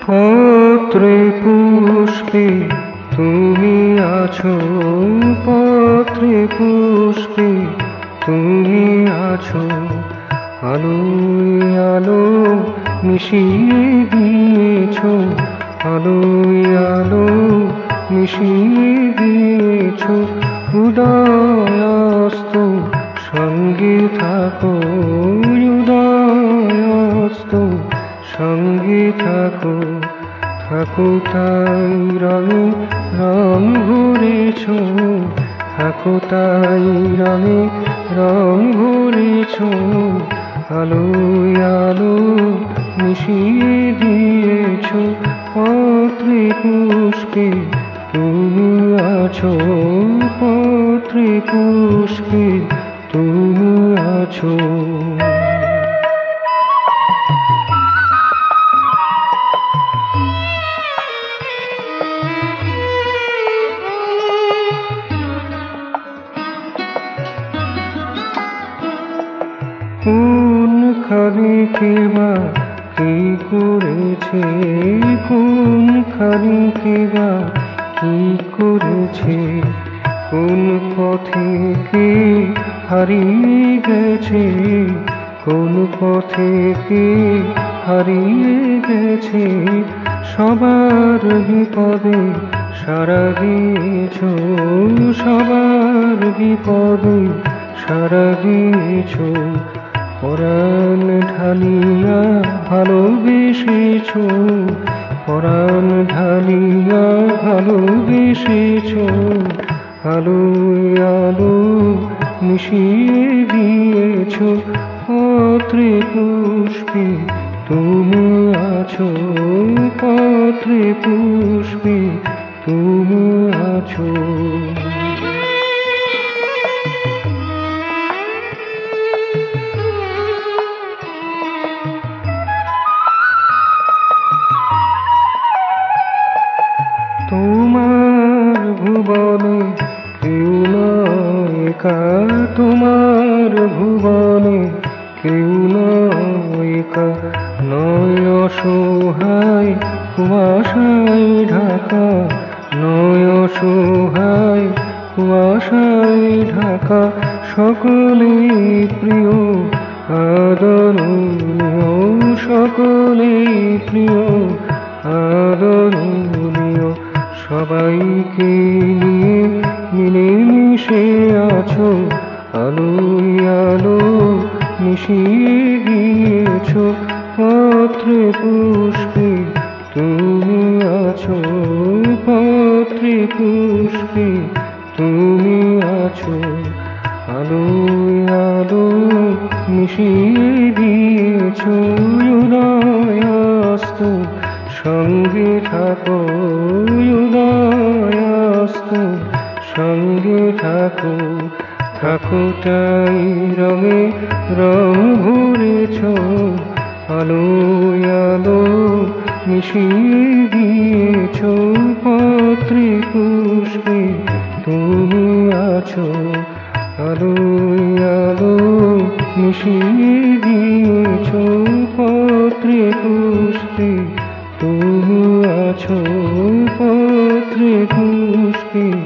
পত্রে পুষ্পে তুমি আছো, পত্রে পুষ্পে তুমি আছো, আলোয় আলো মিশিয়ে দিয়েছো, আলোয় আলো মিশিয়ে দিয়েছো। উদয়াস্ত সঙ্গে থাকো, উদয়াস্ত সঙ্গে থাকো, থাকো তাই রঙে রং ভরেছো, থাকো তাই রঙে রং ভরেছো। আলোয় আলো মিশিয়ে দিয়েছো, পত্রে পুষ্পে তুমি আছো, পত্রে পুষ্পে তুমি আছো। কোন খানিকে বা কি করেছে, কোন খানিকে বা কি করেছে, কোন পথে কে হারিয়ে গেছে, কোন পথে কে হারিয়ে গেছে। সবার বিপদে সাড়া দিয়েছো, সবার বিপদে সাড়া দিয়েছো। পরাণ ঢালিয়া ভালোবেসেছো, পরাণ ঢালিয়া ভালোবেসেছো। আলোয় আলো মিশিয়ে দিয়েছো, পত্রে পুষ্পে তুমি আছো, পত্রে পুষ্পে তুমি আছো। তোমার ভুবনে কেউ নয় একা, তোমার ভুবনে কেউ নয় একা। নয় অসহায় কুয়াশায় ঢাকা, নয় অসহায় কুয়াশায় ঢাকা। সকলে প্রিয় আদরণীয়, সকলে প্রিয় আদরণীয়। সবাইকে নিয়ে মিলেমিশে আছো, আলোয় আলো মিশিয়ে দিয়েছো। পত্রে পুষ্পে তুমি আছো, পত্রে পুষ্পে তুমি আছো। আলোয় আলো মিশিয়ে দিয়েছো। উদয়াস্ত সঙ্গে থাকো, উদয়াস্ত সঙ্গে থাকো, থাকো তাই রঙে রং ভরেছো। আলোয় আলো মিশিয়ে দিয়েছো, পত্রে পুষ্পে তুমি আছো। আলোয় আলো মিশিয়ে দিয়েছো, পত্রে পুষ্পে তুমি আছো, পত্রে পুষ্পে